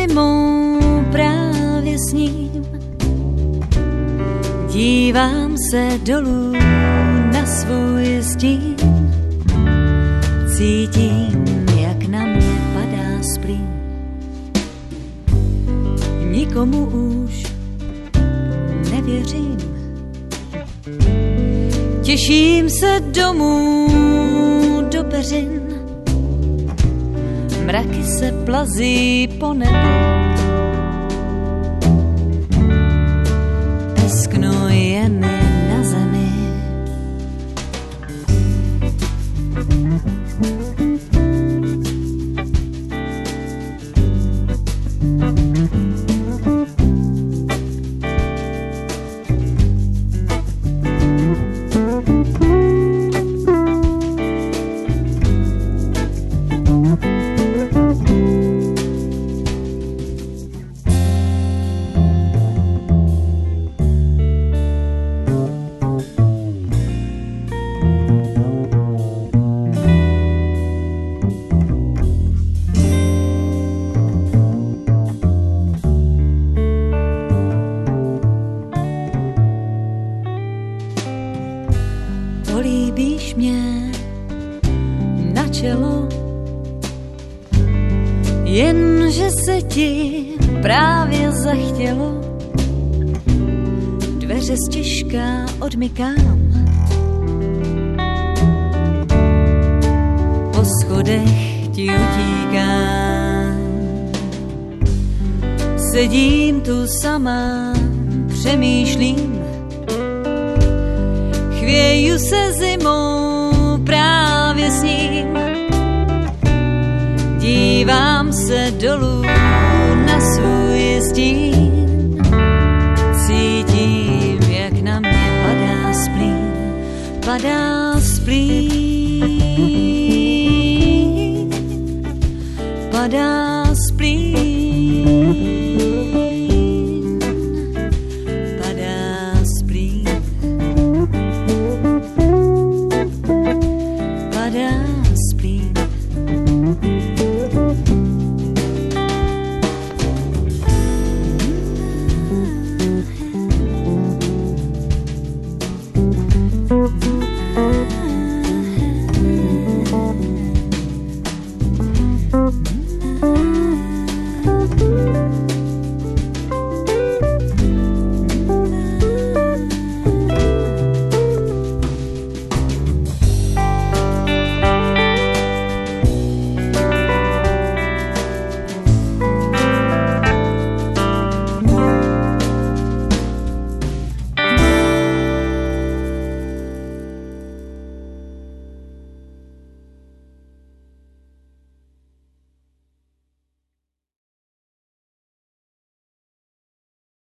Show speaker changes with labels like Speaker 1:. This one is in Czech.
Speaker 1: zimou právě s ním. Dívám se dolů na svůj stín. Cítím, jak na mě padá splín. Nikomu už nevěřím. Těším se domů do peřin. Mraky se plazí po nebi. Tesknu je mi na zemi. Políbíš mě na čelo, jenže se ti právě zachtělo. Dveře stěžka odmykám, po schodech ti utíkám. Sedím tu sama, přemýšlím, chvěju se zimou právě s ním. Dívám se dolů na svůj stín. Cítím, jak na mě padá splín, padá splín.